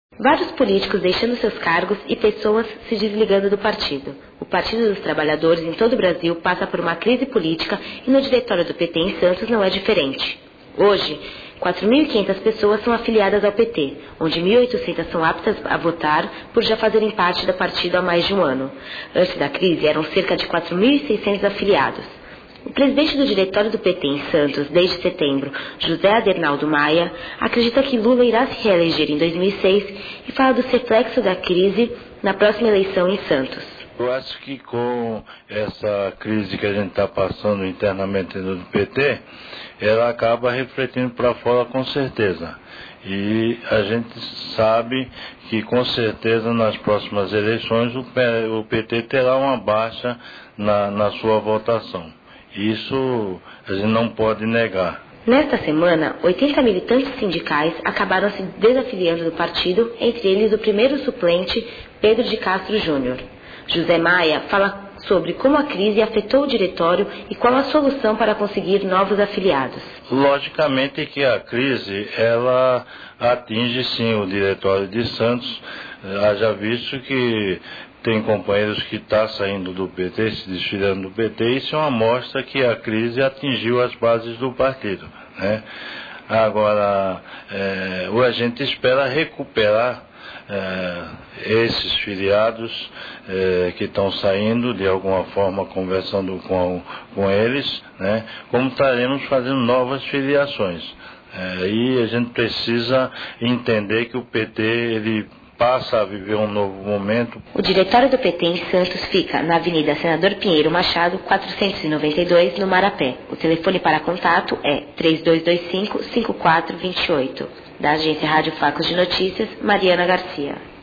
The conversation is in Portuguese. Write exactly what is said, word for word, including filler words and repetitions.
Vários políticos deixando seus cargos e pessoas se desligando do partido. O Partido dos Trabalhadores em todo o Brasil passa por uma crise política e no diretório do P T em Santos não é diferente. Hoje, quatro mil e quinhentas pessoas são afiliadas ao P T, onde mil e oitocentas são aptas a votar por já fazerem parte do partido há mais de um ano. Antes da crise, eram cerca de quatro mil e seiscentos afiliados. O presidente do diretório do P T em Santos, desde setembro, José Adernaldo Maia, acredita que Lula irá se reeleger em dois mil e seis e fala dos reflexos da crise na próxima eleição em Santos. Eu acho que com essa crise que a gente está passando internamente no P T, ela acaba refletindo para fora com certeza. E a gente sabe que com certeza nas próximas eleições o P T terá uma baixa na, na sua votação. Isso a gente não pode negar. Nesta semana, oitenta militantes sindicais acabaram se desafiliando do partido, entre eles o primeiro suplente, Pedro de Castro Júnior. José Maia fala sobre como a crise afetou o diretório e qual a solução para conseguir novos afiliados. Logicamente que a crise, ela atinge sim o diretório de Santos, haja visto que tem companheiros que estão tá saindo do P T, se desfilando do P T, isso é uma amostra que a crise atingiu as bases do partido, né? Agora, é, a gente espera recuperar é, esses filiados é, que estão saindo, de alguma forma conversando com, com eles, né? Como estaremos fazendo novas filiações. É, e a gente precisa entender que o P T, ele passa a viver um novo momento. O diretório do P T em Santos fica na Avenida Senador Pinheiro Machado, quatrocentos e noventa e dois, no Marapé. O telefone para contato é três dois dois cinco, cinco quatro dois oito. Da agência Rádio Facos de Notícias, Mariana Garcia.